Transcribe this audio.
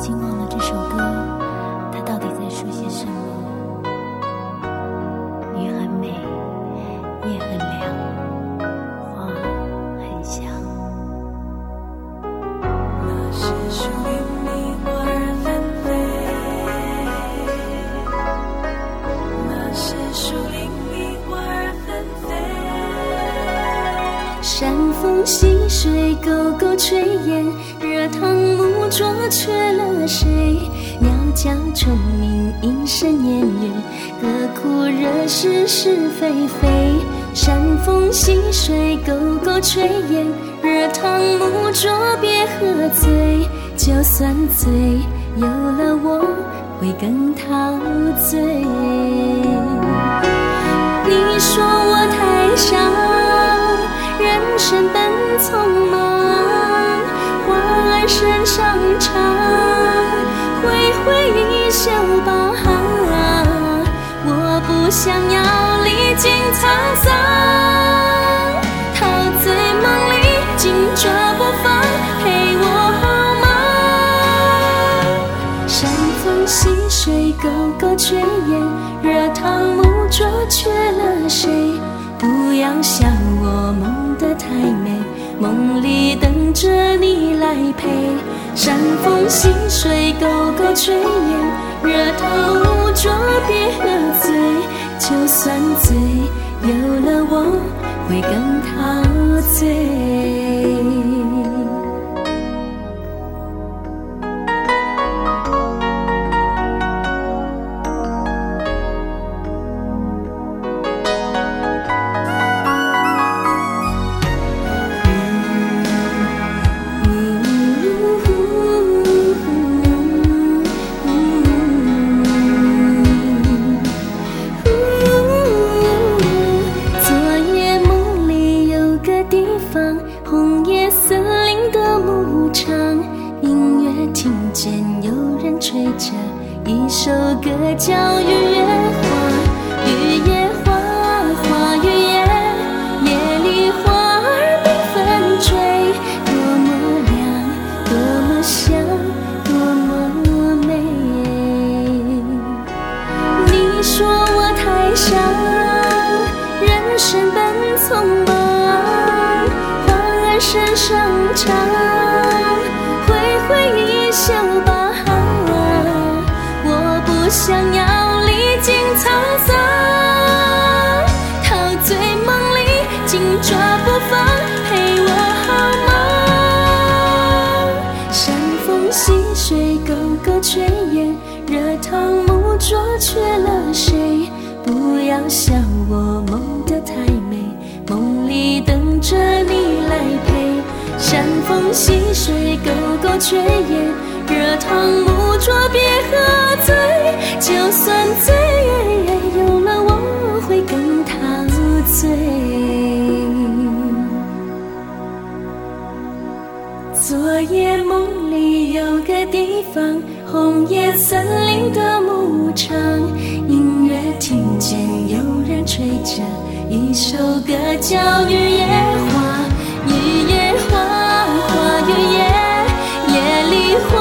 经忘了这首歌它到底在说些什么。雨很美，夜很凉，花很香。 那是树林里花儿纷飞，那是树林里花儿纷飞。 山风溪水，沟沟炊烟，热汤木桌缺了谁？鸟叫虫鸣，莺声燕语，何苦惹是是非非？山风溪水，沟沟炊烟，热汤木桌别喝醉。就算醉，有了我会更陶醉。你说我太傻，人生本匆忙，花儿身上插，挥挥衣袖吧。我不想要历经沧桑，陶醉梦里紧抓不放，陪我好吗？山风溪水，沟沟炊烟，热汤木桌缺了谁？不要笑我梦得太美，梦里等着你来陪。山风溪水，沟沟炊烟，热汤木桌别喝醉。就算醉，有了我会更陶醉。红叶森林的牧场，隐约听见有人吹着一首歌叫《雨夜花》。雨夜花，花雨夜，夜里花儿缤纷坠，多么亮，多么香，多么美。你说我太傻，人生本匆忙，身上插，挥挥衣袖吧。我不想要历经沧桑，陶醉梦里紧抓不放，陪我好吗？山风溪水，沟沟炊烟，热汤木桌缺了谁？不要笑我梦得太美，梦里等着你来陪。山风溪水，沟沟炊烟，热汤木桌别喝醉。就算醉，有了我会更陶醉。昨夜梦里有个地方，红叶森林的牧场，隐约听见有人吹着一首歌叫《雨夜花》。雨夜花，花雨夜，夜里花